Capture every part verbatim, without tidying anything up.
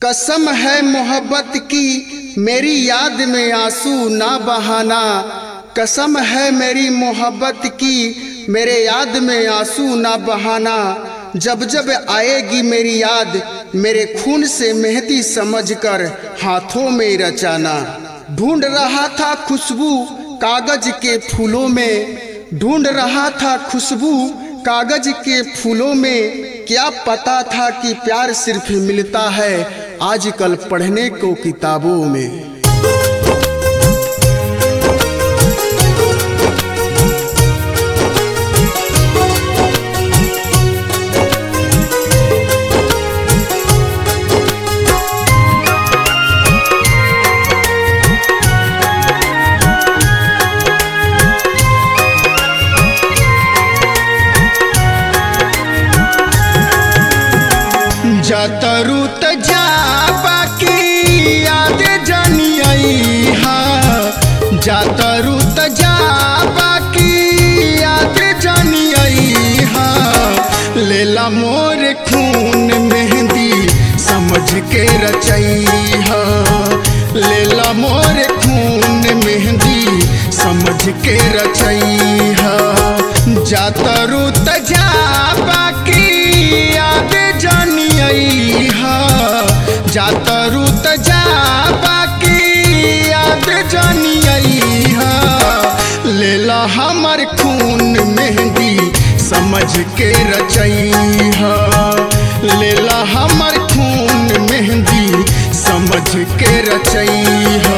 कसम है मोहब्बत की मेरी याद में आंसू ना बहाना। कसम है मेरी मोहब्बत की मेरे याद में आंसू ना बहाना। जब जब आएगी मेरी याद मेरे खून से मेहंदी समझकर हाथों में रचाना। ढूंढ रहा था खुशबू कागज के फूलों में, ढूंढ रहा था खुशबू कागज के फूलों में। क्या पता था कि प्यार सिर्फ मिलता है आजकल पढ़ने को किताबों में। जातरू त जा बाकी याद जानी आई हा। जातरू त जा बाकी याद जानी आई हा। लेला मोर खून मेहंदी समझ के रचई हा। लेला मोर खून मेहंदी समझ के रचई हा। जातरू त जा बाकी याद जानी आई हा। जातरू त जा बाकी याद जानी आई हा। लेला हमर खून मेहंदी समझ के रचई हा। लेला हमर खून मेहंदी समझ के रचई हा।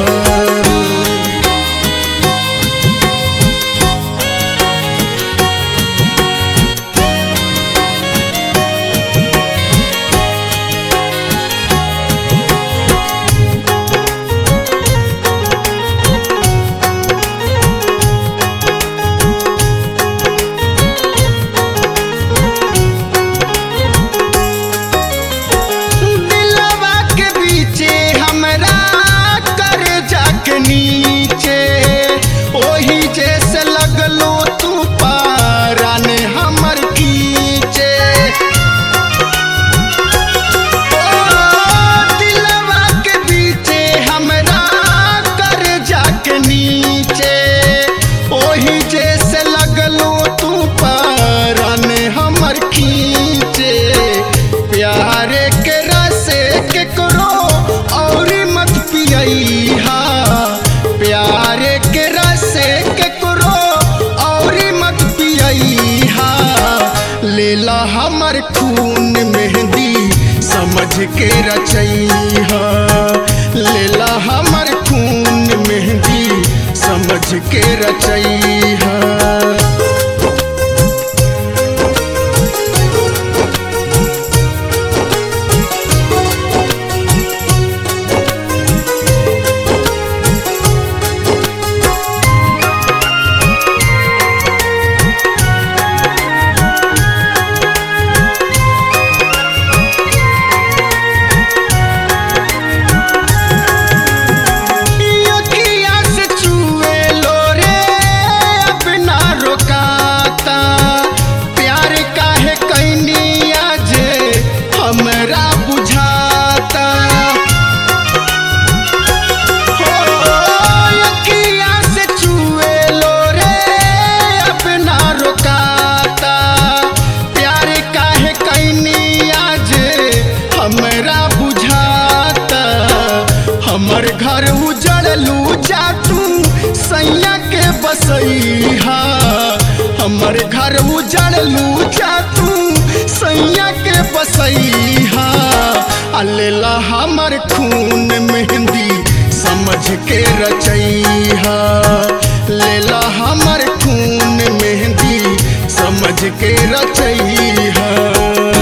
नीचे ओही जैसे लगलो तू पारान हमर खींचे। ओ दिलवा के बीचे हमरा कर जाके नीचे। ओही जैसे लगलो तू पारान हमर खींचे। प्यार के रसे के करो और मत पियई हा। प्यार के रसे के करो और मत पियई हा। लेला हमर खून मेहंदी समझ के रचई हा। लेला हमर खून मेहंदी समझ के रचई हा। हमरा बुझाता हो अखिया से छुए लो रे अपना रोकाता। प्यार काहे कैनी आज हमरा बुझाता। हमर घर उजड़लू जा तू सैया के बसई हा। हमर घर उजड़लू जा तू सैया के बसई हा। लेला हमर खून मेहंदी समझ के रचई हा। लेला हमर खून मेहंदी समझ के रचई हा।